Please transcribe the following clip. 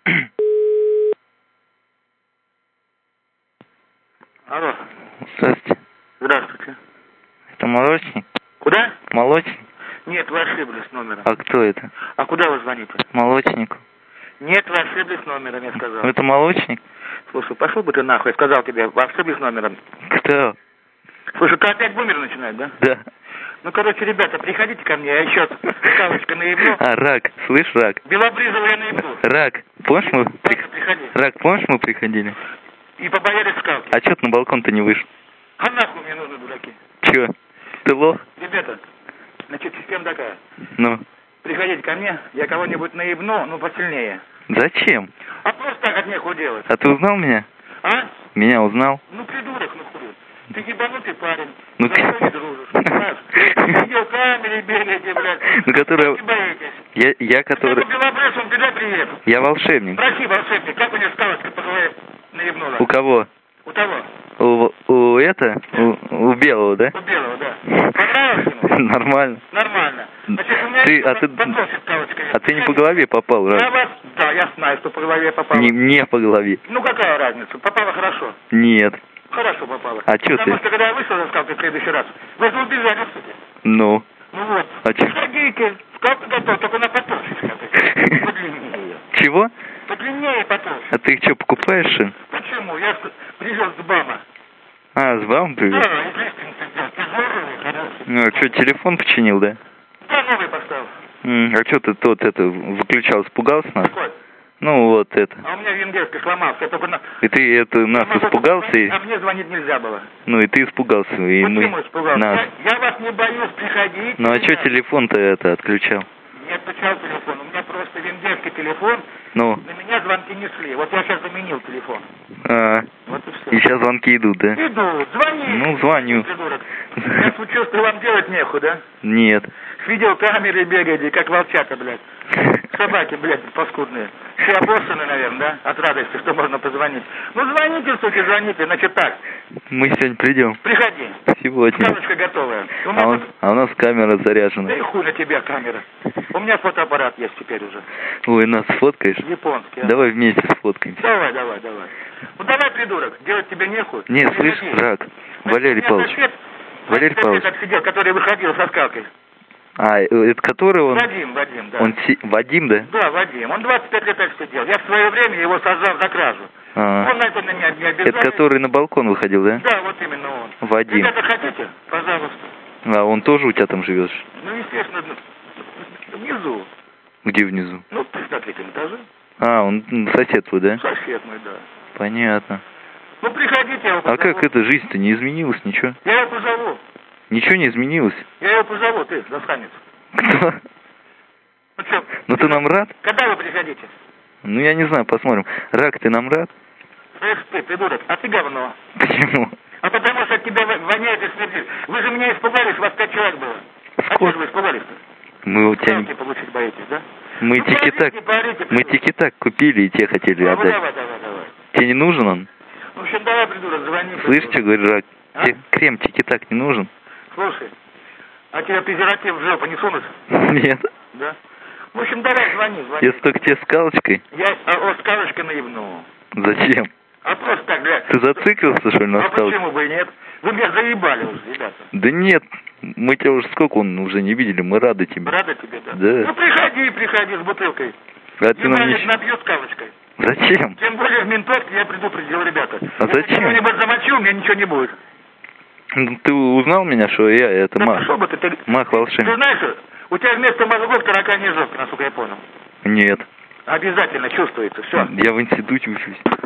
Алло. Здравствуйте. Здравствуйте. Это молочник? Куда? Молочник? Нет, вы ошиблись номером. А кто это? А куда вы звоните? Молочник. Нет, вы ошиблись номером, я сказал. Это молочник? Слушай, пошел бы ты нахуй, я сказал тебе, вы ошиблись номером. Кто? Слушай, ты опять бумер начинать, да? Да. Ну, короче, ребята, приходите ко мне, я еще ставочка наебну. А, рак. Слышь, рак? Белобрызова я наебну. Рак. Помнишь мы... Приходи. Рак, помнишь мы приходили? И побоялись скалки. А чё ты на балкон-то не вышел? А нахуй мне нужны дураки. Чё? Ты лох? Ребята, значит, система такая. Ну? Приходите ко мне, я кого-нибудь наебну, ну, посильнее. Зачем? А просто так от нехуй делать. А ты узнал меня? А? Меня узнал? Ну, придурок, ну хуй. Ты ебанутый парень. Ну, за что не дружишь, понимаешь? Видеокамеры бегаете, блядь. Ну, который... Не боитесь. Я который... Белобрысом, передай привет. Я волшебник. Спроси, волшебник, как у него скалочка по голове наебнула? У кого? У того. У белого, да? У белого, да. Понравилось ему? Нормально. Нормально. Значит, у меня скалочка. А ты не по голове попал, Я раз? вас... Да, я знаю, что по голове попало. Не по голове. Ну, какая разница? Попало хорошо. Нет. Хорошо попало. А чё Потому ты? что, когда я вышел за скалкой в следующий раз, вы же убежали, кстати. Ну? Ну вот. А чё? Сходите, скалка готова, только на потолще. Подлиннее. Чего? Подлиннее потолще. А ты что, покупаешь, что ли? Почему? Я привез с БАМа. А, с БАМа привез? Да, естественно, тяжелый, хороший. Ну, что, телефон починил, да? Да, новый поставил. А что ты тот выключал, испугался нас? Какой? Ну, вот это. А у меня венгерский сломался. Я только на... И ты нас испугался? А мне звонить нельзя было. Ну, и ты испугался, и Почему мы... испугался? Нас. Я вас не боюсь, приходите. Ну, а что телефон-то отключал? Не отключал телефон. У меня просто венгерский телефон. Ну? На меня звонки не шли. Вот я сейчас заменил телефон. Вот и все. И сейчас звонки идут, да? Идут. Звони. Ну, звоню. Придурок. Я чувствую, вам делать нехуй, да? Нет. С видеокамерой бегаете, как волчата, блядь. Собаки, блядь, паскудные. Все обоссаны, наверное, да? От радости, что можно позвонить. Ну, звоните, суки, звоните. Значит так. Мы сегодня придем. Приходи. Сегодня. Скалочка готовая. А у нас камера заряжена. Да и хуй на тебя камера. У меня фотоаппарат есть теперь уже. Ой, нас сфоткаешь? Японский. Давай вместе сфоткаемся. Давай. Ну давай, придурок, делать тебе нехуй. Не, слышь, рак. Валерий Павлович. Валерий Павлович. Сидел, который выходил со скалкой. А, это который он? Вадим, да. Вадим, да? Да, Вадим. Он 25 лет так сидел. Я в свое время его сажал за кражу. Он на это на меня не обязательно. Это который на балкон выходил, да? Да, вот именно он. Вадим. Ребята, хотите? Пожалуйста. А он тоже у тебя там живет? Ну, естественно, внизу. Где внизу? Ну, на третьем этаже. А, он сосед твой, да? Сосед мой, да. Понятно. Ну, приходите, я его позову. А как эта жизнь-то не изменилась, ничего? Я его позову. Ничего не изменилось? Я его позову, ты, засранец. Кто? Ну, что? Ну, ты нам рад? Когда вы приходите? Ну, я не знаю, посмотрим. Рак, ты нам рад? Эх ты, придурок, а ты говно. Почему? А потому что от тебя воняет и смердит. Вы же меня испугались, вас 5 человек было. А что же вы испугались-то? Мы у тебя... получить боитесь, да? Мы ну, тики-так купили, и те хотели отдать. Давай. Тебе не нужен он? В общем, давай, придурок, звони. Слышь, что говорю, Рак? Тебе крем тики-так не нужен? Слушай, а тебе презерватив в жопу не сунут? Нет. Да? В общем, давай, звони. Я столько тебе скалочкой? Я скалочкой наебну. Зачем? А просто так, блядь. Ты зациклился, что ли, на скалке? А почему бы и нет? Вы меня заебали уже, ребята. Да нет, мы тебя уже сколько уже не видели, мы рады тебе. Рады тебе, да? Да. Ну приходи с бутылкой. А ты нам не... набью скалочкой. Зачем? Тем более в ментовке я предупредил, ребята. А зачем? Если кто-нибудь замочил, у меня ничего не будет. Ты узнал меня, что я это да мах? Пошел бы ты. Мах волшебник. Ты знаешь, у тебя вместо мозгов тараканья жопа, насколько я понял. Нет. Обязательно чувствуется, все. Я в институте учусь.